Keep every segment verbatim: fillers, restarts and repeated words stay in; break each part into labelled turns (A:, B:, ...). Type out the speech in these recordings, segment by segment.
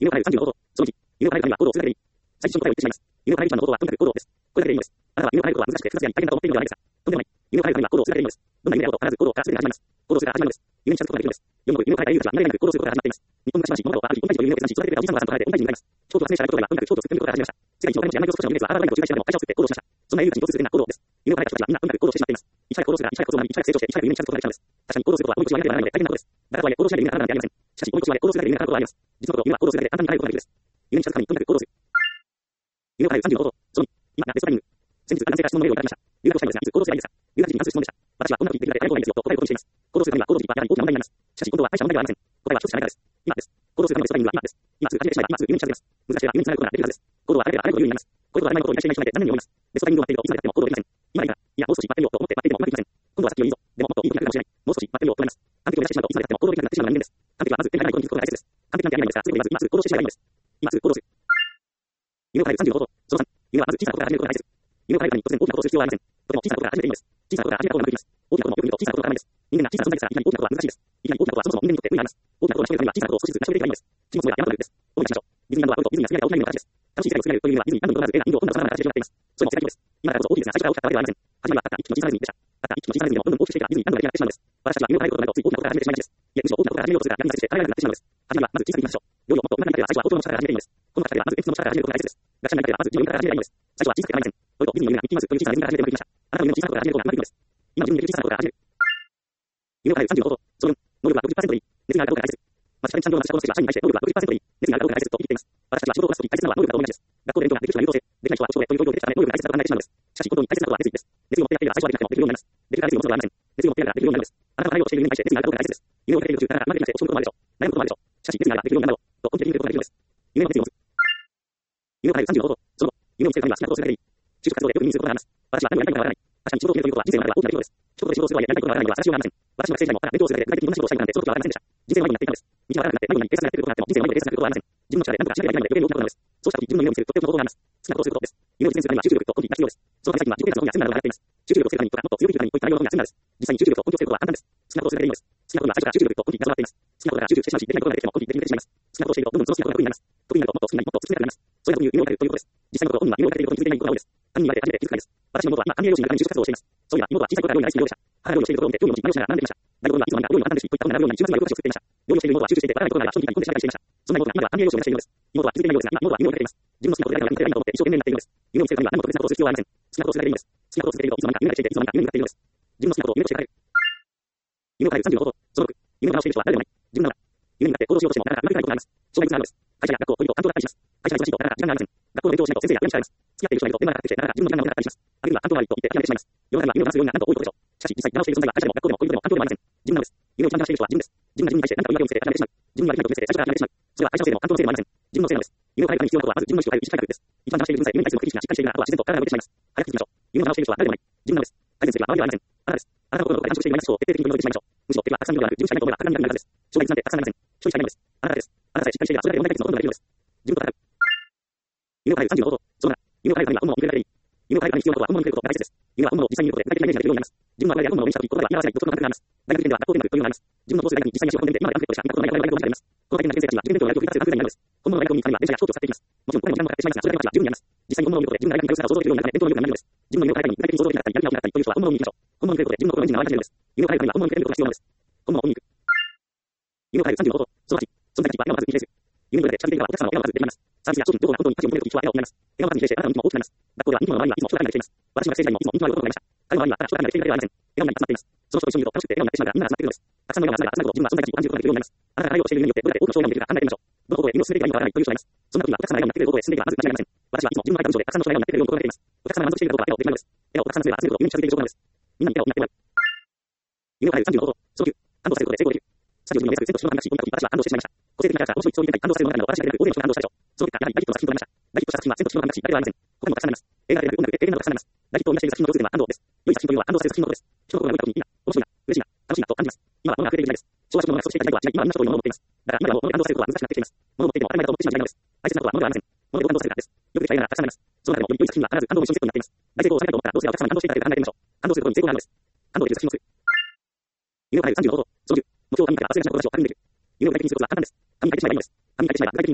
A: 犬を飼えるさんじゅうのこと。そのいち、犬を飼えるためには行動を続けていい。最初に答えを言ってしまいます。犬を飼える一番の方法はとにかく行動です。これだけでいいのです。あなたは犬を飼えることは難しくて複雑や大変だと思っているのではないですか。とんでもない。犬を飼えるためには行動を続けていいのです。どんな夢であろうと必ず行動からすべて始まります。行動するから始まるのです。夢に近づくことができるのです。世の犬を飼えたい犬たちは慣れなく行動することから始まっています。日本の島市、物事をある日、本大臣という夢を決断し、育ててくれたおじいさんおばあさんと離れて恩大臣に向かいます。京都を発明したことでは、とにかく京都を作ることから始めました。世界一のお金持ち山口少しの名物はアラブライブと仲介しながらも会社を作って行動しました。そんな犬たちに共通する点が行動です。犬を飼えた人たちはみんなとにかく行動してしまっています。いち早く行動するが、いち早くコツを学び、いち早く成長して、いち早く夢に近づくことができたのです。確かに行動することは追い越しをやめてはならないので大変なことです。だからとはいえ行動しないで夢が叶うなんてありません。しかし追い越しまで行動するだけで夢が叶うことはあります。実のところ犬は行動するだけで簡単に叶えることができるです。夢に近づくためにとにかく行動する。犬を飼えるさんじゅうのこと。そのいち、今がベストタイミング。先日、男性から質問のメールをいただきました。留学をしたいのですが、いつ行動すればいいですか。留学時に関する質問でした。私はこんな時できるだけ早く行動がいいですよと答えることにしています。行動するためには行動時期はやはり大きな問題になります。しかし本当は大した問題ではありません。答えは一つしかないからです。今です。行動するためのベストタイミングは今です。今すぐ始めてしまえば今すぐ夢に近づけます。難しければ夢につながることができるはずです。行動はあればあれほど有利になります。これとは当たり前のことをいたしていない人まで残念に思います。ベストタイミングを待っているといつまでやっても行動できません。今でいいから、いやもう少し待ってみようと思って待っていてもうまくいきません。今度は先をいいぞ。でももっといいことになるかもしれない。もう少し待ってみようと思います。完璧を目指してしまうといつまでやっても行動できなくなってしまうのが人間です。完璧はまず手に入らないことに気づくことが大切です。完璧なんてありないのですが、すぐにまず今すぐ行動してしまえばいいのです。今すぐ行動する。犬を飼えるさんじゅうのこと。そのさん、犬はまず小さなことから始めることが大切。犬を飼えるために突然大きなことをする必要はありません。とても小さなことから始めていいのです。小さなことから始めた方がうまくいきます。大きなこともよく見ると小さなことがないです。人間が小さな存在ですから、いきなり大きなことは難しいです。いきなり大きなことはそもそも人間にとって無理があります。大きなことを成し遂げるためには小さなことを少しずつ成し遂げていけばいいのです。チームもや山というです。お願いしましょう。ディズニーランドはこれとディズニーが作られた大きな夢の形です。楽しい世界を作れるという夢はディズニー何度もならず映画インドをどんな幼な形で広がっています。それも世界規模です。今だからこそ大きいですが、最初から大きかったわけではありません。初めはたった一匹の小さなネズミでした。たった一匹の小さなネズミでもどんどん大きくしていけばディズニー何度もできなくなってしまうのです。私たちは夢を叶えることになるとつい大きなことから始めてしまいがちです。いえ、むしろ大きなことから始めようとするがやりにさせて耐えられなくなってしまうのです。初めはまず小さくいきましょう。よりをもっと上手くなりたい最初は大きな力から始めていいのです。この方ではまず鉛筆の力から始めることが大切です。学者になりたいはまず自分から始めればいいのです。最初は小さくて構いません。それとディズニーの夢がミッキーマウスという小さなネズミから始めてうまくいきました。あなたの夢も小さなことから始めることがうまくいくのです。今自分にできる小さなことから始める。夢を変えるさんじゅうのこと。その能力は ろくじゅっパーセント でいい。熱意があるかどうかが大切。私は産業の仕事の社員に対して能力は ろくじゅっパーセント でいい。熱意があるかどうかが大切と言っています。私たちは仕事をこなすとき大切なのは能力だと同じです。学校で勉強ができる人は優等生、できない人は小症でという教育を受けたため能力が大切だと考えてしまうのです。しかし本当に大切なことは熱意です。熱意を持ってやっていれば最初はできなくてもできるようになります。できるから熱意を持つのではありません。熱意を持ってやればできるようになるのです。あなたが何をしている夢に対して熱意があるかどうかが大切です。夢を見ている途中から学びなくて落ち込むこともあるでしょう。悩むこともあるでしょう。しかし熱意があればできるようになろうと本気で言うことができるのです。夢の熱意を持つ。夢を変えるさんじゅうのこと。その後、夢を見つけるためには好きなことをするだけでいい。就職活動でよく耳にすることがあります。私は何をやりたいかわからない。確かに仕事を決めるということは人生の中では大きな出来事です。仕事で仕事をするとはいえやりたいことがわからないのは私は知らないのです。私の学生時代もただ勉強をするだけで具体的にどんな仕事をしたいかなんてその時はわかりませんでした。人生の迷子になっていたのです。道がわからなくなって迷子になり警察がやっていることがあっても人生の迷子で警察がやっていることはありません。自分の力で何とかしなければいけないので余計に大きなことなのです。そうした時自分の夢を見つけるとっても大きなことがあります。とっても行動があります。好きなことをすることです。夢を実現するためには集中力と根気が必要です。そのため最近は自己啓発の本やセミナーなどが流行っています。集中力をつけるためにとかもっと強い人にこういった内容の本やセミナーです。実際に集中力と根気をつけることは簡単です。好きなことをするだけでいいのです。好きなことは最初から集中力と根気になぞらっています。好きなことから集中してしまうし、できないことができても根気できなくなってしまいます。好きなことをしているとどんどんその好きなことが得意になります。得意になるともっと好きになりもっと好きになります。それが夢を変えるということです。実際のことを本人は夢を変えていることに気づいていないことが多いです。他人に言われて初めて気づくからです。私の妹は今管理栄養士になるために就職活動をしています。そういえば妹は小さい頃から料理が大好きなようでした。母が料理をしているところを見て料理の実家をしながら学んできました。大学にはいつの間にか料理の簡単レシピといった本が並ぶようになり、週末には夜更かしを作っていました。料理をしている妹は集中していてわからないことがあれば商品に込んで調べたりしていました。そんな妹が今は管理栄養士を目指しているのです。妹は気づいていないようですが、今妹は夢を変えています。自分の好きなことだけが見つけられないと思って一生懸命になっているのです。夢を見つけるためには何も特別なことをする必要はありません。好きなことをするだけでいいのです。好きなことを続けているといつの間にか夢が来ていていつの間にか夢になっているのです。自分の好きなことを夢として変える。夢を変えるさんじゅうのこと。そのろく、夢を直している人は誰でもない。自分なのだ。夢に向かって行動しようとしてもなかなかうまくいかないことがあります。障害があるのです。会社や学校、恋人、担当だったりします。会社が忙しいとなかなか時間がありません。学校の勉強をしないと先生や親に叱られます。付き合っている人がいると電話がかかってきてなかなか自分の時間が持てなかったりします。あるいは担当が悪いと言って諦めてしまいます。世の中には夢を話すようになるなんと多いことでしょう。しかし実際に直している存在は会社でも学校でも恋人でも環境でもありません。自分なのです。夢を一番直している人は自分です。自分が自分に対して何か言い訳を見せて諦めてしまう。自分にはできないことを見せて最初から諦めてしまう。それは会社のせいでも環境のせいでもありません。自分のせいなのです。夢を変えるために必要なことはまず自分の意識を変える意識改革です。一番直している分さえ夢に対する目的意識がしっかりしているならあとは自然と体が動いてしまいます。早く聞きましょう。夢を直している人は誰でもない。自分なのです。改善すべきは周りではありません。あなたです。あなたの心のどこかで完食しているマイナスを徹底的に取り除いてしまいましょう。むしろ敵はたくさんいるのではなく自分しかいないと思えばたくさんになるはずです。障害物なんてたくさんありません。一人しかいないのです。あなたです。あなたさえしっかりしていればそれだけで問題解決のほとんどができるのです。自分と戦う。夢を変えるさんじゅうのこと。そのな。夢を変えるためには本物を見るだけでいい。夢を変えるために必要なことは本物を見ることが大切です。夢は本物を実際に見ることで具体的なイメージができるようになります。自分の我々が本物を目にしたとき答えは言い表せない独特の感覚があります。大学受験では学校見学というのがあります。自分のコースで大学に実際に足を運んで今までアンケートした見たことのない我々が見たことがあります。この大変な先生たちは受験勉強や大学を振り出せる感覚がないのです。本物の大学を見るためには電車や飛行機を使っていきます。もちろんお金も時間もかかってしまいますが、それだけの価値は十分にあります。実際に本物を見ることで自分が大学に通う姿を想像できるようになるため伝統の力がないのです。自分の夢を変えるために具体的に想像できなかったり、やる気が起きなかったりという人は本物を見に行きましょう。本物を見ることで自分の心のエンジンが沸い始めるのです。夢を変えるためには本物を見ることが必要なのです。本物を見に行く。夢を変えるさんじゅうのこと。そのはち、存在価値は絵をまず見比例する。夢の中で近づいていればお客様の絵をまず出てみます。サービスや商品、情報が本当に価値を求めるとき人は絵を求めます。絵をまず見比例してあなたの人気も大きくなります。学校では人気の周りにはいつも人だかりができています。私の学生時代にもいつも人気のある男がいました。彼の周りにはただ人だかりができているだけではありません。絵の中に集まっています。その人と一緒にいると楽しくて絵をなってしまうがみんなが集まっているのです。たくさんの絵が集まれば集まるほど自分は存在価値を感じることができるようになります。あなたが何をしている夢によってどれだけ多くの障害ができるか考えてみましょう。どのことで夢を進めていいかわからないという人がいます。そんな時はお客様が絵をなってくれることで進んでいけばまず間違いありません。私はいつも自分の書いた文章でたくさんの人が絵をなってくれるように心がけています。お客様が満足しているかどうかは絵をできないのです。絵をたくさん集めれば集めるほど夢に近づいている状態なのです。みんなに絵をなってもらう。夢を変えるさんじゅうのこと。そのきゅう、感動させることで成功できる。さんじゅうにの目指す全と人の話を見た時私は感動してしまいました。個性的なキャラクター、面白いストーリー展開、感動させる物語の私だけでなく大勢の人が感動したでしょう。その結果、やはり大ヒットの作品となりました。大ヒットした作品は全と人の話だけではありません。他にもたくさんあります。映画だけでなく音楽、映画などたくさんあります。大ヒットを生み出している作品の共通点は感動です。良い作品というのは感動させる作品のことです。人の心が動いた時にいいな、面白いな、嬉しいな、楽しいなと感じます。今は物が溢れている時代です。昭和初期の物が不足していた時代とは違い、今はみんな人というものを持っています。だから今でも物で感動させることは難しくなってきています。物を持っていても当たり前だと思ってしまう時代なのです。大切なことは物ではありません。物でどう感動させるかです。よくできた映画がたくさんあります。その中でもより良い作品は必ず感動の一緒にセットになっています。大成功を収めたいと思ったらどうすればお客様に感動していただけるか考えてみましょう。感動することに成功があるのです。感動できる作品を作る。夢を変えるさんじゅうのこと。そのじゅう、目標を紙に書いて忘れてしまうことを確認できる。夢を具体的にすることは簡単です。紙に書いてしまえばいいのです。紙に書いてしまえば具体的になります。今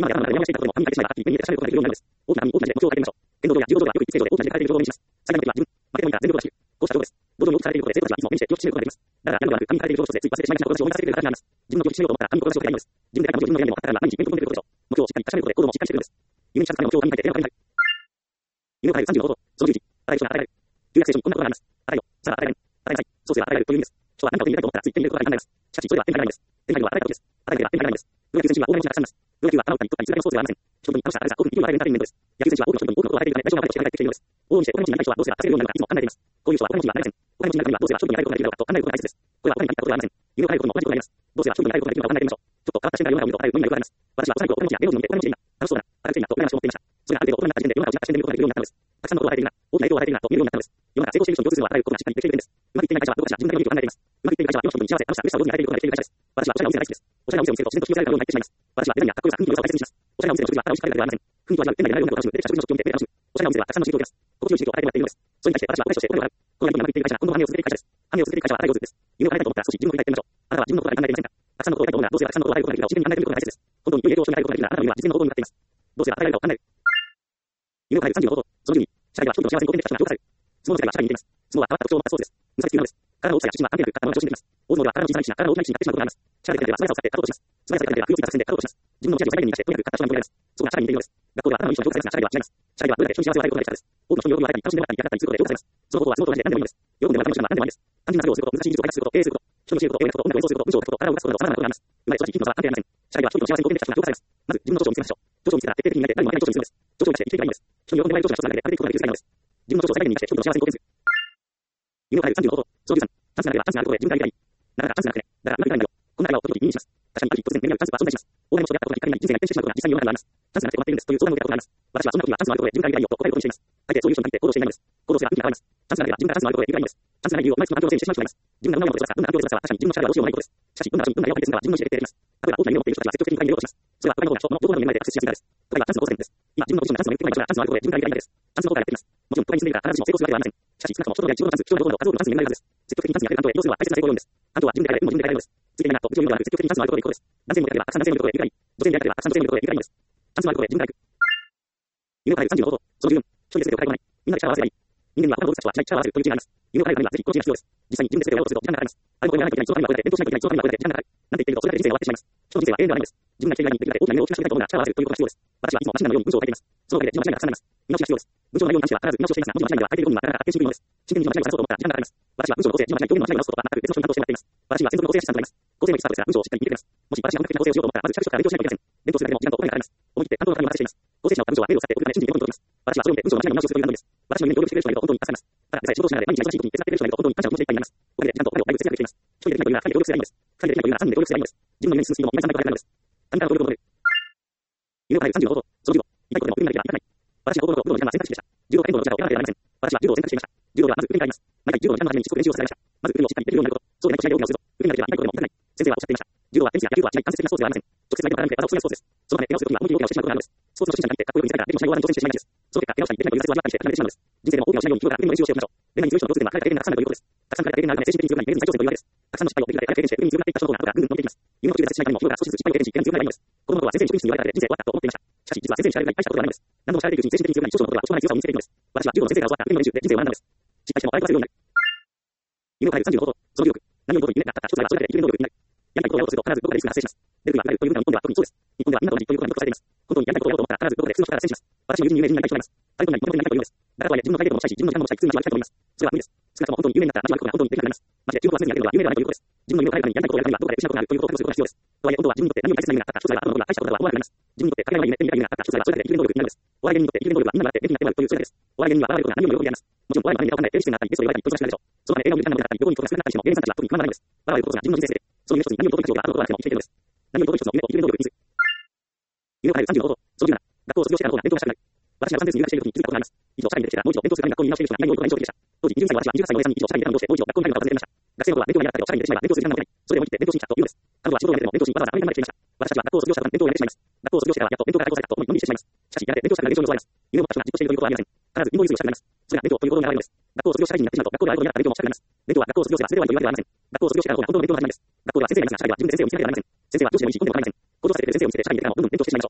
A: 今まで頭が山をしていたことも、神に対してしまえば、はっきり目に見えて確かめることができるようになるのです。大きな海、大きな事業を考えてみましょう。伝道上や柔道上はよく一定上で大きな事業が成長上で生成情報を認します。最大の目的は自分、負けてもいいから全力を出し切る。こうした情報です。道場に大きくされていることで、生徒たちはいつも目にして記憶していることができます。だから、やるのではなく、神にされている情報としてつい忘れてしまいがちなことを思い出させてくれる形になります。自分の記憶しようと思ったら、神に心がけていないのです。自分で書いた文字を自分の家にも書ったら、毎日イベントを込めていることでしょう。目標をしっかり確かめることで、行動もしっかりしているのです。夢に近づくための目標を紙に書いて、電話を紙に書いて。夢を変えるさんじゅうの方法、そのじゅうじ、あらゆる人が与えられる。旧約聖書にこんなことがあります。あらよ、さあ与えられる。与えなさい。そうすれば与えられるという意味です。人は何かを手に入れたいと思ったら、つい手に入れることが簡単になります。しかし、それは手に入らないのです。手に入るは与えたことです。与えるは手に入らないのです。プロ野球選手は大金持ちがたくさんいます。プロ野球は頭を打ったり、打ったり、いつだけのスポーツではありません。人々に楽しさ、あるさ、興奮、勢いを与えるエンターテインメントです。野球選手は多くの人々に多くのことを与えているため、大事なこととして考えてきているのです。往々にしてお金持ちになりたい人はどうすれば稼げるようになるのかいつも考えています。こういう人はお金持ちにはなれません。お金持ちになるにはどうすれば人々に与えることができるのかと考えることが大切です。これはお金に限ったことではありません。夢を変えることも同じことになります。どうすれば人々に与えることができるのかを考えてみましょう。ちょっと変わった視点から世の中を見ると、あらゆる分野によくあります。私は幼い頃お金持ちや芸能人を見て、お金持ちでいいな、楽しそうだな、明るくていいなと羨ましく思っていました。それがある程度大人になった時点で世の中を違った視点で見ることができるようになったのです。たくさんのことを与えているな、大きな影響を与えているなと見えるようになったのです。世の中成功している人に共通するのはあらゆることがしっかりできている点です。うまくいっていない会社はどこかしら自分なりの利益を考えています。うまくいっている会社は世の人々に幸せ、楽しさ、嬉しさを同時に与えていることができている会社です。私はおしゃれなお店が大好きです。おしゃれなお店を見せると自然と引き寄せられるように入ってしまいます。私はデザインやかっこよさ、雰囲気の良さを大切にします。おしゃれなお店の食事はただ美味しく食べるだけではありません。雰囲気を味わう、店内でないようなことを楽しむ、出てきた食事の食器を見て楽しむ。おしゃれなお店はたくさんの刺激を受けます。心地よい刺激を与えてもらっているのです。それに対して私はお金としてお金を払う。このようにうまくいっている会社は今度は羽を続けていく会社です。羽を続けていく会社はあらゆるです。夢を叶えたいと思ったら少し自分を振り返ってみましょう。あなたは自分のことが考えていませんか？たくさんのことをやりたいと思うならどうすればたくさんのことを与えることができるかを自分に考えてみることが大切です。本当に良い影響を人に与えることができるならあなたの夢は実現の方向に向かっています。どうすれば与えられるかを考える。夢を変えるさんじゅうの方法、そのじゅうに、社会は人々の幸せに貢献できた人が評価される。相撲の世界は社会に似ています。相撲は変わった特徴を持ったスポーツです。難しいというのです。体の大きさや出身は関係なく体の調子にできます。大相撲では体の小さな力士が体の大きな力士になってしまうことがあります。力で戦いでは素早さを使って勝とうとします。素早さを使って勝とうとします。自分の持ち味を最大限に出してとにかく勝ちを前に出して、とにかく勝ちを前に出して、勝った人の強いです。そこが社会に似ているのです。学校では頭のいい人が評価されますが、社会では違います。社会ではどれだけ人に幸せを与えることができたかです。多くの人に喜びを与えたり、楽しんでもらったり、やったりすることで評価されます。そのことは相撲と同じで何でもいいのです。喜んでもらうための手段は何でもいいです。単純な作業をすること、難しい技術を開発すること、経営すること、人に教えること、音楽を演奏すること、文章を書くこと、体を動かすことなど様々なことがあります。生まれ育ち生きることは関係ありません。社会では人々の幸せに貢献できた人が評価されます。まず自分の長所を見つけましょう。長所を見つけたら徹底的に磨いて誰も負けない長所を見つけるのです。長所を見つけて生きていけばいいのです。人に喜んでもらえる長所が一つだけで当てていくことができる世界なのです。自分の長所を最大限に生かして人々の幸せに貢献する。夢を変えるさんじゅうの方法、そのじゅうさん、チャンスがあればチャンスがあることで自分から言いたい。なかなかチャンスがなくてね。だからうまくいかないんだよ。こんな会話を時々耳にします。確かにある日突然目にあるチャンスは存在します。大金持ちと出会ったことがきっかけに人生が一変してしまうことが実際に世の中にはあります。チャンスがなくて終わっているんですという相談を受けたことがあります。私はそんな時はチャンスがあることで自分から言いたいよと答えることにしています。大抵そういう人に限って行動していないのです。行動すれば運気が上がります。チャンスがあれば自分からチャンスがあることで言うがいいのです。チャンスがない理由を毎月の環境を整理してしまう人がいます。自分がどんなものをどんな環境を作るかは確かに自分の力ではどうしようもないことです。しかし、どんな場所にどんな絵を描いてするかは自分の意思で決定できます。例えば大きな夢を持っている人たちは積極的に見ようとします。それは他の方が人のどこかの目の前でアクセスしやすいからです。これがチャンスの交差点です。今自分のポジションでチャンスが言っていない人がチャンスのあることで自分から言いたいだけです。チャンスの効果がやってきます。もちろん都会に住んでいるから必ずしも成功するわけではありません。しかし、少なくとも人の一部のチャンス、人のほとんど数多くのチャンスに恵まれるはずです。積極的にチャンスに当てる関東へ移動するのは大切な成功要因です。関東は自分で変えられる、運も自分で変えられるのです。ついていないなと、無知を見るのではなく積極的にチャンスのあることで行くことです。男性にもやればたくさん男性のことで行くがいい。女性にやればたくさん女性のことで行くがいいのです。チャンスのあることで自分から行く。夢を変えるさんじゅうの方法、そのじゅうよん、一人で全てを変えることない。みんなで力を合わせればいい。人間には他の動物たちとは違い力を合わせるという知恵があります。夢を変えるためにはぜひこの知恵が必要です。実際に自分で全てをやろうとすると時間がかかります。あることをやらないといけない、そのためにはこれだけ勉強しないといけない、そのためにはこれだけ時間がかかる。なんて言っているとそれだけ人生が終わってしまいます。人の人生は永遠ではないのです。自分が生きている間にできるだけ大きな夢を大きくしたいと思うなら力を合わせるということが必要です。私はいつもマシンガンのように文章を書いています。そのおかげで字の間違いがたくさんなります。見直しが必要です。文章の内容に関しては必ず見直しをしていますが、文字の間違いでは相手の本人はなかなか発見しにくいのです。真剣に字の間違いを探そうと思ったら時間がかかります。私は文章の構成、字の間違い、表現の間違いを直すことは全く別の人に担当してもらっています。私は専属の構成アシスタントがいます。構成のエキスパートですが文章をしっかり見てくれます。もし私が本格的な構成をしようと思ったらまず着手から勉強しないといけません。勉強するだけでも時間とお金がかかります。思い切って担当の方にお任せしています。構成者の文章はメールを使って送るまで瞬時に読むことができます。私はそれを見て文章の間違いの見直しをするという段取りです。私の夢に協力してくれる人がいると本当に助かります。ただでさえ仕事をしながら毎日忙しい時に手伝ってくれる人がいると本当に感謝の気持ちでいっぱいになります。おかげで時間とお金をだいぶ節約できています。一人でできないというなら二人で協力すればいいのです。二人でできないというなら三人で協力すればいいのです。自分の夢に進むスピードも今井さんだけではないのです。他人から協力を求める。夢を変えるさんじゅうの方法、そのじゅうご、痛いことでも運がいけば痛くない。私は高校の頃、武道の時間は選択肢でした。柔道か剣道のどちらかを選ばなければなりません。私は柔道を選択していました。柔道ではまず腕に入ります。毎回柔道の時間の初めにしつこく練習をさせられました。まず腕をしっかりできるようになること。そうでないと試合で大怪我をするぞ。腕になれば痛いことでも痛くない。先生はおっしゃっていました。柔道はテニスや野球とは違い間接的なスポーツではありません。直接相手を絡めて技を競い合うスポーツです。そのため怪我をするときは思いっきり大怪我をしてしまうことがあるのです。スポーツの初心者になってかっこよく見せたいからできも最後は挑戦してしまいがちです。その結果怪我をしたりできないという挫折を味わったりして離れてしまうのです。人生でも大怪我をしないように日頃から腕の練習をしておきましょう。腕に強い人の共通点は彼らが経験がたくさんあるということです。たくさん彼らが経験があるため精神的に強くなり、名人最挑戦というわけです。たくさんの失敗をできるだけ早く経験して腕に強くなっていった人の方が後がぐんぐん伸びていきます。夢の途中で挫折しないためにも日頃から少しずつ失敗を経験し、腕に強くなればいいのです。子供の頃は先生に職員室に言われただけで人生終わったと思っていました。しかし実は先生に叱られるがいっぱいしたことがないのです。何度も叱られていくうちに精神的に強くなり、少々のことは少々ない強さを見せているのです。私は柔道の先生が教わった腕の練習で人生を学んだのです。失敗しても笑い飛ばせるようになる。夢を変えるさんじゅうの方法、そのじゅうろく、何をどこに夢があったら一つがそれだけで生きる能力になる。やりたいことをやろうとすると必ずどこかでリスクが発生します。レベルが上がるという文化は日本では特にそうです。日本ではみんなと同じということがよくされています。本当にやりたいことをやろうと思ったら必ずどこかで普通の人から発生します。私の友人に有名人になりたい人がいます。誰とも何もともになりたいというのです。だからとはいえ自分の体力もしたいし、自分の時間もしたい、普通に間違いたいと思います。それは無理です。少なくとも本当に有名になったら間違うことが本当にできなくなります。マジで注目はせずにやるのは夢ではないということです。自分の夢を変えるためにやりたいことをやるためにはどこかで失うことがあるということを覚悟することが必要です。とはいえ今度は自分にとって何より大切な夢があったら一つが後のことが大したことだとは思わなくなります。自分にとってかけがえのない夢、手に入れた夢があったら一つがそれだけで生きる能力になるのです。お笑い芸人にとって生きる能力はみんながあって元気になってもらうというそれだけです。お笑い芸人には笑うことが何よりも喜びであります。もちろんお笑いのためにわかんない低姿勢になったり、ゲストを呼ばれたり、人となしなでしょう。そのため映画を見る時間がなかったり、横に人が少なかったりしても、芸人さんたちは特に構わないのです。笑うことが自分の人生で、その夢一つに何を届けるかが後のことがなくても生きているのです。何を届ける一つの夢と生きる能力について。夢を変えるさんじゅうの方法、そのじゅうなな、学校を卒業してからの方が勉強がしたくなる。私はさんねん生入学している時に気づいたことがあります。以上、社会に出てきてからもう一度勉強するために学校に入学している人が何を勉強が印象的でした。当時にじゅうにさいの私はにじゅっさいのお姉さんに以上社会に出たのをしてもう一度学校に入るのを尋ねていました。学生の頃は勉強が苦手だったけど社会に出てしまえば勉強する時間がない。それで思い切って勉強しに来たというのです。彼女は仕事を辞めても勉強しにわざわざアメリカまで来ていました。私たちは学校を卒業した途端勉強をやめてしまいます。学校を卒業してからやっと勉強が解放されたと思いのみしてしまいます。しかしやがて勉強したから練習に襲われます。夢を持った人がじっとしているということはありません。必ずインボイスをしたくなります。それが勉強という行動に現れるのです。学校を卒業したい人になってしまうと学校であることになったら勉強もしたくなります。勉強は学校を卒業すればそれで終わりというわけではありません。学校を卒業してからの方が本当の勉強の始まりです。学校では先生がいますが社会では自分で先生を見つけなければなりません。先生は上司の意思、本人の考えません。行動されている先生を見つけて社会に出てからもどんどん勉強してしまいましょう。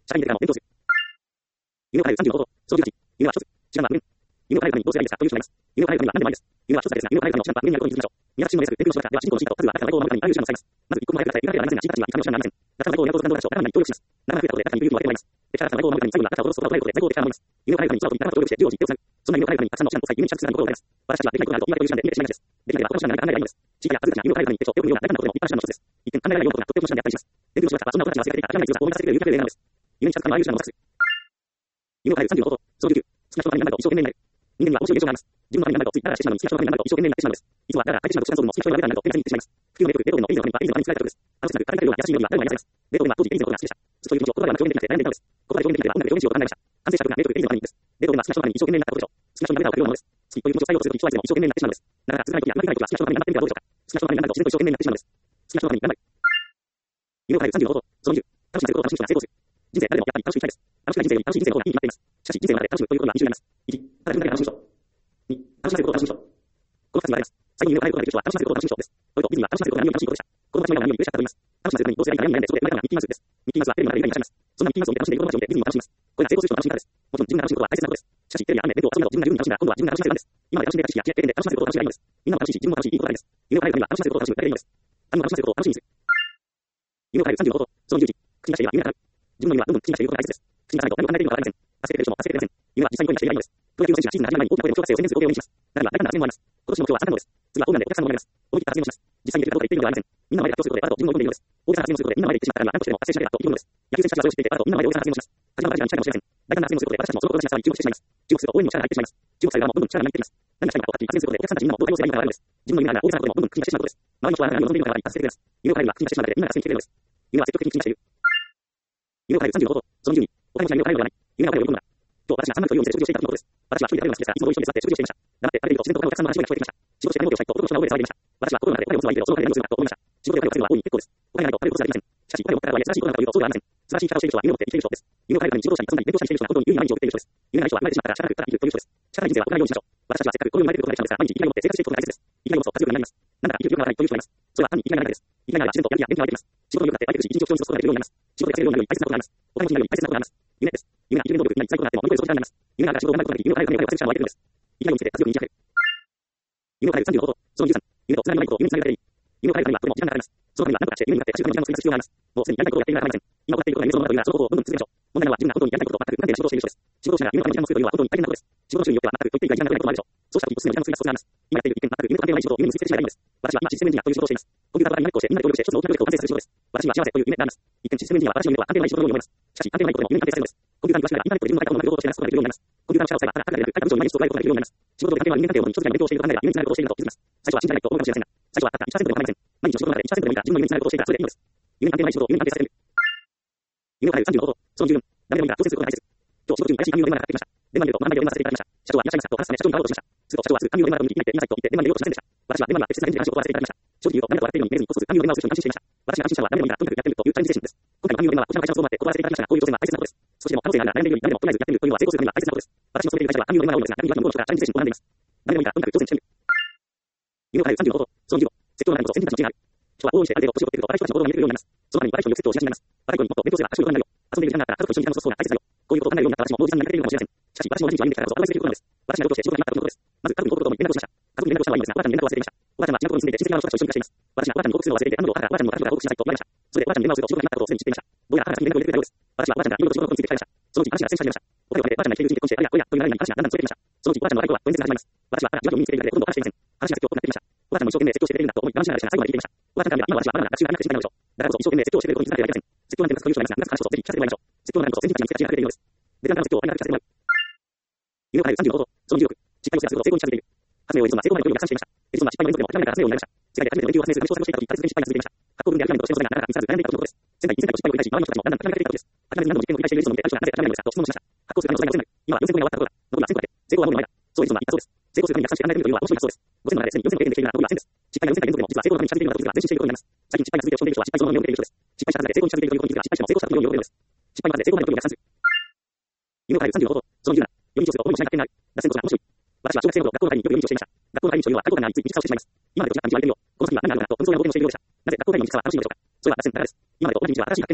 A: 社会に出てからも勉強する。夢を叶えるさんじゅうの方法。そのじゅうはち、夢は一つ。時間は無限。夢を叶えるためにどうすればいいですかという質問です。夢を叶えるためには何でもありです。夢は一つだけですが、夢を叶えるための手段は無限にあることに気づきましょう。皆さんのです。勉強しました。では、進行の進化と数は、誰かのを守るためにある手段を使います。まず、一個も早く答え、夢を叶えるためには進化値は一回の手段はありません。だから、こうやると時間どうでしょう。だから、協力します。長く増えたことで、中にビューティーを当ててもらいます。で、力さんを守るために最後に中を落とすことが捉えることで、最高的な思います。夢を叶えるために空を飛び、長く協力して、自由を実践をつなぐ。そんな夢を叶えるために、たくさんの手段と際、夢に近づくことを願います。私たちはできないことがあると、今という手段で夢でしまいがちです。できないでは、他の手段が何か考えられないのです。地域や数たちが夢を叶えるために手をよく見るような大胆なことでも一般手段の一つです。一見考えられないようなことがとっても手段であったりします。勉強しました。そんなことたちが忘れていた諦めない強さを思い出させてくれる有力な例なのです。夢に近づくためのああいう手段を指す。夢を叶えるさんじゅうの方法。そのじゅうきゅう。好きな人のために何かと一生懸命になる。人間には面白い現象があります。自分のために何かをついたらしてしまうのに、好きな人のために何かと一生懸命になってしまうのです。実は、だから相手しまうと知らんぞも好きな人がベタになるとベタに言ってしまいます。普及のメール、ベートーベンの意味のためには、エリザのために使えたことです。あのつなぐ、体がような優しいようには誰もやりません。ベートーベンは当時エリザのことが好きでした。そういう気持ちを言葉では表現できなくて悩んでいたのです。言葉で表現できなければ音楽で表現しようと考えました。完成した曲がベートーベンのエリザのためにです。ベートーベンは好きな人のために一生懸命になったことでしょう。好きな人の涙をくれるようなものです。好きという気持ちを最後するとき、一生懸命になってしまうのです。だから、続かないときやうまくいかないときは好きな人のために頑張ってみてはどうでしょうか。好きな人のために何かを自然と一生懸命になってしまうのです。好きな人のために頑張る。夢を叶えるさんじゅうの方法。そのにじゅう。楽しみなことを楽しむ人が成功する。人生誰でもやっぱり楽しく生きたいです。楽しくない人生より楽しい人生の方がいいに決まっています。しかし人生の中で楽しむということは二重になります。いち、ただ自分だけ楽しむ人。に、楽しませることを楽しむ人。このふたつに分かれます。最後に夢を叶えることができる人は楽しませることを楽しむ人です。それと、ビズには楽しませることが何より楽しいことでした。子供たちのような何より嬉しかったと思います。楽しませるのにどうすればいいか悩んで、そこで生まれたのがミッキーマウスです。ミッキーマウスはテレビの中で夢がします。そんなミッキーマウスを見て楽しんでいる子供たちを見てディズニーも楽しみます。これが成功する人の楽しみ方です。もちろん自分が楽しむことは大切なことです。しかし、テレビやアニメ、ネット、そういうのを自分が十分に楽しんだら、今度は自分が楽しませる番です。今まで楽しんでいた知識や知恵で楽しませることを楽しめばいいのです。みんなも楽しいし、自分も楽しい、いいことがあるんです。夢を叶えるためには楽しませることを楽しむだけでいいのです。他人も楽しませることを楽しみにする。夢を叶えるさんじゅうの方法。そのじゅういち。口に出していれば夢が叶う。自分の夢はどんどん口に出していることが大切です。口に出さないと何も考えているのかわかりません。助けてくれる人も助けてくれません。夢は実際に声に出していないのです。プロ野球選手がシーズンが始まる前に大きな声で目標達成を宣言する光景を目にします。だから大胆な発言もあります。今年の目標は朝なのです。次はホームランでお客さんのもらいます。思い切った発言をします。実際にできるかどうか言っているのではありません。みんなの前で発表することであなたと自分を読んでいるのです。大げさな発言をすることでみんなの前で言ってしまったら何としても達成しなければというものです。野球選手たちはそれを知っていてあなたとみんなの前で大げさな発言をします。始まる間に近いかもしれません。大胆な発言をすることで私たちもそのことにさらに注目してしまいます。注目すると応援にも力が入ってしまいます。注目される側もどんどん力が入っていきます。何がしたいかとはっきり発言することでお客さんたちみんなもどう対応すればいいのかがわかるのです。自分の夢なら大げさなことでもどんどん口に出してしまうことです。周りの人は何を望んでいるのかが分かり達成してくれます。夢を叶えるには口に出してしまうだけでみんなが達成してくれるのです。夢は積極的に口に出している。夢を叶えるさんじゅうの方法。そのじゅうに。他にも夢を叶えるのではない。夢を叶えるよりもだ。と私がさんまんというお店で食事をしていたとのことです。私は一人で食べるのが好きですが、いつもご一緒に座って食事をしていました。黙って食べていると自然と他のお客さんの話し声が聞こえてきました。仕事して何をしたいと男の人の声で騒いでいました。私は心の中でお金を持つのはいいけど、その金で何をするのかと思いました。仕事でお金を稼ぐのは大いに結構です。お金がないと食べることができません。しかし、お金を持ったからとはいえ、素晴らしいことなどというとそうではありません。素晴らしい生き方をしている人は夢を持って生きている人です。夢を叶えるために仕事をしたり、遊んだり、勉強したりしている人は本当に有意義な毎日を送っている人です。夢がない人は生まれてしまったら社会を送ったら生きるという人です。社会人生は送らないようにしましょう。私たちはせっかくこの世に生まれてくることができたのですが、毎日生きがいを持って生活していくことが大切です。生きがいを持つと活力になります。なんだか生きる力がないという人がいます。それは単に生きがいがないだけです。生きがいがないは自然とやる気や勉強が出てきます。仕事によくなって相手口一日を人に過ごすことができるようになります。仕事で稼げるようになるように大切なことがあります。お金持ちになるように大切なことがあります。夢です。夢が生きる能力、みんなに最高になっても乗り越えるそういう時間になります。夢があるから仕事を頑張ることができ、夢を叶えるためには活躍者の相手です。生きがいを見つけて活力に生きていく。夢を叶えるさんじゅうの方法。そのじゅうさん。夢とつながりのないことを夢につなげられる。夢を叶えるためにはとても時間がかかります。そのためには何とかして夢に向かって走るために時間を費やす必要があります。もうすでにやりたいことをやっているのが構いません。今行っていることが夢そのものだというならそのことをどんどん続けましょう。問題なのは自分が本当にやりたいことと全く無関係な仕事をしている人です。仕事をしながら夢のために時間を作るというのは本当に大変なことです。仕事中によっては全くと言っていいが時間が取れないこともあるでしょう。そうした時に突然時間を費やす必要があります。今やっている一見全く夢と関係ない仕事を夢に見つけてしまえばいいのです。私は今システムエンジニアという仕事をしています。コンピューター型になってみんなで協力して一つの大きなプロジェクトを完成する仕事です。私には幸せという夢があります。一見システムエンジニアは私の夢では関係ない仕事のように思います。しかし関係ないことでも夢に関係されるのです。コンピューターに詳しければインターネットで自分の書いたものが両方として話すことができるようになります。コンピューターの力を使えばただ書くだけでなく書いた文章に毎日と捉えることができるようになります。仕事で関係は人間関係をもに一つぐらいの勉強をしていると考えれば夢につながることをしているんだと気づきます。最初は信じられないと思うかもしれませんが、最初はたったいちパーセントでも構いません。毎日の仕事の中でいちパーセントでもいいから自分の夢につながることをしていたらそれでいいのです。夢に関係ない仕事を夢に関係させる。夢を叶えるさんじゅうの方法。そのじゅうよん。誰でもいいから挑戦することが大切。今日仕事中に怪しい紙を電話がかかってきました。電話に出ると学んだようにさせていただきました。社長はいらっしゃいますかと話すため社長に会おうとしました。すると社長はすぐ紙を電話が見に行っていないと言って電話に出ようとしませんでした。私は電話には別々な返事で話を終わらせていただきました。正直言うと誰かと分かっているのに出ずにこそ紙を電話をする人に安心していました。私が安心したのは誰でもいいからとにかくやってみるというチャレンジ精神です。今回の紙を電話はこちらの会社の相談で断らせていただきましたが、こういう挑戦は大切なことです。少しでも可能性があるなら誰でもいいように誰でもとりあえずやってみるというのは成功するためには大切なことです。私の勤めている会社は紙を電話が多いのですが、中には向こうの人がチャレンジ精神を学んでいます。誰でもいいからとにかく挑戦してみる。夢を叶えるさんじゅうの方法。そのじゅうご。説教の中にこそ先人たちの知恵がある。人は大いにしてある程度年を取っていると若い人たちの行動が見えてくるようになります。そのために若い人によく説教をし始めます。若い子にもっと勉強すれば賢いことになるよ。遊んでいる時間があったら家族と一緒に時間を過ごす方が大切だよ。こういうことを考えるようになった私ももうおじさんになりかけているかもしれません。しかし私も毎日は夢できたからこそアドバイスできることなのです。私がことをして仕事がなったということです。まず家族に報告とともに連絡をしました。家族に連絡をしたのはいいのですが、おばあちゃんに連絡を忘れていました。おばあちゃんは違うところに住んでいて親戚側の人たちと一緒に暮らしています。私がおばあちゃんに報告するのを忘れていて、何度お母がおばあちゃんにも家族が報告しなさいと言われました。それでおばあちゃんに電話をすると仕事がなったことをすでに知っていました。どうやら母が先に連絡を入れてくれたようです。私はおばあちゃんがいろいろ仕事のことについて聞かれました。そのうち話が脱線し始めました。お金をかけておばあちゃんが言っているうちに結婚して、あやこやという流れに話がだんだん聞こえてきました。そのうちおばあちゃんの若い頃は演説が始まります。私は母が違うと身につけているだけでほとんど話していません。話が説教っぽくなってきました。おばあちゃんも一生懸命説教してくれるんだと思い、我慢しながら最後まで聞いていました。おばあちゃんから見れば今私はまだまだ学習がなくてしまいなのでしょう。だからこそ一生懸命説教してくれることに気づかれてはいけません。説教なんて難しくいう人がいますが、皆さん話をぜひ聞かせてもらいましょう。説教なんてこそ先人たちにつけた知恵が隠れているのです。ベテランからの説教をありがたく聞かせてもらう。夢を叶えるさんじゅうの方法。そのじゅうろく。失敗をすることを成功に近づけている。発明をエジソンは成功までの距離を逆算していました。エジソンは失敗の連続でも諦めないから発明王になりました。世界で初めての研究を発明する紙を探していた時、立て続けに失敗が続いていました。発酵分で諦めるとしてもそれがなかなか見つからず悩んでいたことのことです。前回にせんかいと失敗を繰り返し、周りの人たちもだんだん諦めかけていたことです。諦めずに何度も実験を繰り返しているエジソンを見て、ある人がなぜ諦めないのですかと質問しました。発酵するための素材がごせんまい。今はよんせんこめが終わったところだ。残りはせんこだけ。成功はもう目の前だ。そうエジソンは言ったそうです。成功するために逆算して考えてみるというのは面白い発想です。ごせんの中ですでによんせんを経験できているなら残りはせんです。失敗がよんせんかい連続でも実は成功のために近づいているのだと気づくが前進していることになります。最近失敗が続いて落ち込んでいる人は失敗そのものを見ている人です。失敗したはずで成功に近づいているということに気づくが、失敗しても成功したというように喜べるのです。失敗まで成功までの距離を逆算する。夢を叶えるさんじゅうの方法。そのじゅうなな。より上手をすることにもしない学点がある。脱線こそが面白い。私は小学生の頃、学校の会によく寄り道をしていました。学校の会にというのは過去がについて短さをしてしまいます。今までと違った道を歩いてみよう。この先には何があるのかと、紛争や冒険をしているようでした。なぜ学校会に道すらは楽しいのでしょうか。それは脱線からです。今までと同じ道は新しい発見がありません。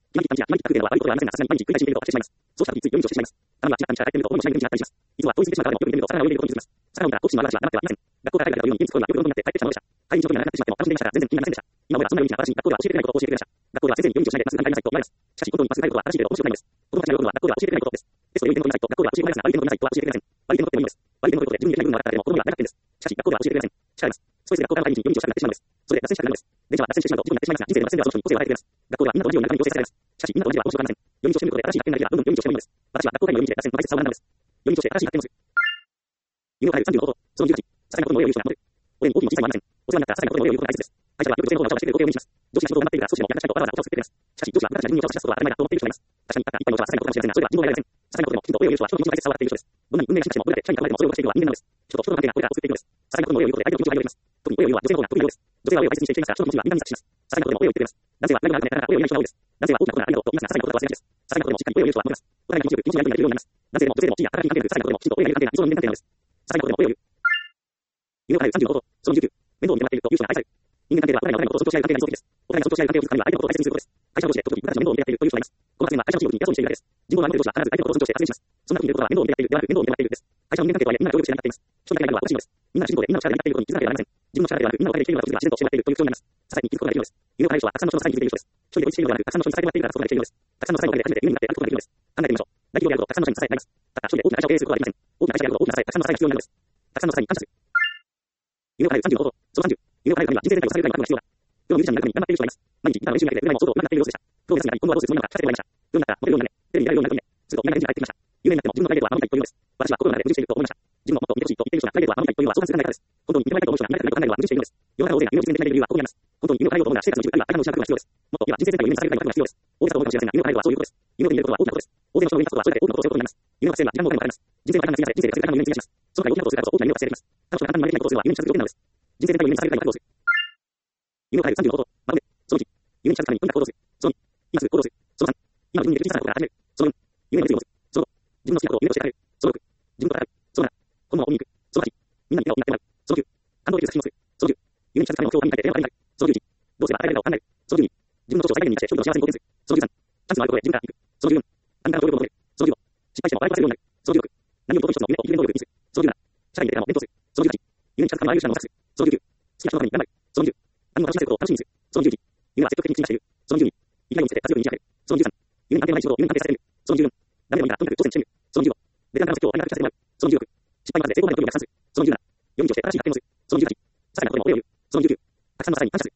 A: 決まりきった道や決まりきった空でのは悪いことはありませんが、さすがに毎日繰り返し見ていると飽きてしまいます。そうした時つい読みとしてしまいます。たまには違った道から入ってみると思いもしない運気になったりします。実は、遠いすぎてしまうからでもよく見てみると、魚を泳いでいることに気づきます。魚を見たら好奇心のある私は黙ってはいません。学校から帰るというのに現実行為はよく論になって帰ってきたものでした。帰り道の時が長くなってしまっても楽しんでいましたが、全然気になりませんでした。今思えばそんな運気な私に学校では教えてくれないことを教えてくれました。学校では先生に読みとしないでまっすぐ帰りなさいと言われます。しかし本当にまっすぐ帰ることは正しいけど面白くないのです。子供たちが喜ぶのは学校では教えてくれないことです。テストで良い点を取りなさいと学校では教えてもらいますが、悪い点を取りなさいとは教えてくれません。悪い点を取ってもいいのです。悪い点を取ることで自分にできない部分があったからでも子供にはなかったんです。しかし学校では教えてくれません。叱られます。ストレスで学校から帰り道に読みとしたくなってしまうのです。それで脱線したくなるのです。電車は脱線してしまうと事故になってしまいますが、人生で脱線ではその人に個性を与えてくれます。学校ではみんなと同じように仲間に強制されます。しかしみんなと同じでは面白くありません。読みとしてみることで新しい発見ができればどんどん読みとしてもいいのです。私は学校帰りの読み道で脱線の大切さを学んだのです。読みとして新しい発見をする。夢を変えるさんじゅうの方法。そのじゅうはち。些細なことのお礼を言う人が守る。お礼に大きいも小さいもありません。お世話になった些細なことのお礼を言うことが大切です。会社はよく女性の方がお茶をしてくれる光景を目にします。上司が仕事を頑張っているが少しでも役立ちたいとわざわざお茶を作ってくれます。しかし上司は部下たちが自分にお茶を差し出すことは当たり前だと思っている人がいます。確かに、たった一杯のお茶は些細なことかもしれませんが、それは人望が得られません。些細なことでもきちんとお礼を言う人は人の気持ちの大切さを笑っている人です。どんなに運命が進化しても部下で社員が考えてもそれを動かしているのは人間なのです。人と人との関係がこれから作っていくのです。些細なことのお礼を言うことで相手の気持ちを相手を得ます。特にお礼を言うのは女性の方が特に良いです。女性はお礼を大切にして人との気持ちはみんなに察します。些細なことでもお礼を言ってくれます。男性は何もなくてなかなかお礼を言う人が多いです。男性は大きなことがありがとうと言いますが、些細なことだと忘れがちです。些細なことでもしっかりお礼を言う人は守ります。お互いが気持ちよく気持ちのやり取りができるようになります。男性でも女性でも地位や働きに関係なく些細なことでもきちんとお礼が言える関係が理想の人間関係なのです。些細なことでもお礼を言う。夢を変えるさんじゅうの方法。そのじゅうきゅう。面倒を見てもらっているという人が愛される。人間関係ではお互いがお互いのことを尊重し合える関係が理想的です。お互いが尊重し合える関係を築くためには相手のことを大切にすることです。会社同士で時々部下たちの面倒を見てやっているという人がいます。この発言は会社の企業に偉そうにしているだけです。人望のある同士は必ず相手のことを尊重して発言します。そんな時に言うことは面倒を見てやっているではなく面倒を見てもらっているです。会社の人間関係とはいえみんな協力して成り立っています。一人だけがいるのはおかしいのです。みんなの主人公でみんなの力で成り立っていることに気づかなければなりません。自分の力ではなくみんなのおかげで生きることが自然としてもらっているという人になります。ささいに気づくことができるのです。夢を変える人はたくさんの人の支えに気づいている人です。一人で追いつけるのではなくたくさんの人に支えてもらっているからこそができるのです。たくさんの支えのおかげで初めて夢になって歩くことができるのです。考えてみましょう。大企業であるとたくさんの人に支えられます。ただ一人で大きな会社を経営することはできません。大きな会社であると大きな支え、たくさんの支えが必要になるのです。たくさんの支えに感謝する。夢を変えるさんじゅうの方法。そのさんじゅう。夢を変えるためには人生全体を支えるためには覚悟が必要だ。プロのミュージシャンの中に頑張っている人がいます。毎日ギターの練習に明けて、裏にも外を上手くなっている様子でした。プロのレッスンに今度はどうするつもりなのか聞かせてもらいました。プロになったらモテるようになれ、テレビに出られるようになるとね。するとみんなが返事が返ってきました。夢になっても自分のプライベートは守りたいというのです。私は心の中で矛盾していると思いました。自分をもっと見てほしいと言っている人がプライベートは守りたいというのは相関性がないからです。本当に認めたいと思う人が見られたくないと考えるのは矛盾しているのです。世の中の大勢が夢を実現できない理由はここにあります。本当に夢を実現できない理由はここにあります。もっと今人生全体を夢にさせるためには人生全体を夢にさせるためには人生全体を覚悟が必要です。大げさと思うかもしれませんが、夢を叶えるとはそういうことです。夢を見ることは大きなことです。大勢の人を夢にさすことはそれだけ大きなことをそういうことになります。夢の達成は時間のお金もかかります。人生は時間が費やされ、人生が次々と夢に費やします。その他大きなことをするからこそ大きな夢を達成できます。彼女が簡単に真似できないことをするのは夢に近づく要件なのです。人生全体を夢にさせるためには覚悟する。夢を変えるさんじゅうの方法。まとめ。そのいち。夢に近づくためにとにかく行動する。そのに。今すぐ行動する。そのさん。今の自分にできる小さなことから始める。そのよん。夢の熱意を持つ。そのご。自分の好きなことを夢として語る。そのろく。自分と戦う。そのなな。このまま追いに行く。そのはち。みんなに笑顔になってもらう。そのきゅう。感動できる作品を作る。そのじゅう。夢に近づくための目標を考えて電話をかけになる。そのじゅういち。どうすれば与えられるかを考える。そのじゅうに。自分の長所を最大限に生かして人々の幸せに貢献する。そのじゅうさん。チャンスのあることで自分から行く。そのじゅうよん。安定な協力を求める。そのじゅうご。失敗しても笑いを取らせるようになる。そのじゅうろく。何をもとに一つの夢と生きる能力にする。そのじゅうなな。社会に出てからも勉強する。そのじゅうはち。夢に近づくためのあらゆる手段を模索する。そのじゅうきゅう。好きな人のために頑張る。そのじゅう。何も楽しませることを楽しみにする。そのじゅういち。夢は積極的に進化している。そのじゅうに。生きがいを見せて活力に満ち溢れる。そのじゅうさん。夢に関係のない仕事を夢に関係させてみる。そのじゅうよん。ダメでもいいからとにかく挑戦してみる。そのじゅうご。ベテランから説教をありがたく聞かせてもらう。そのじゅうろく。失敗の数で成功までの距離を逆算する。そのじゅうなな。読みとして正しい発見をする。そのじゅうはち。些細なことでもお礼を言う。そのじゅうきゅう。たくさんの支えに感謝する。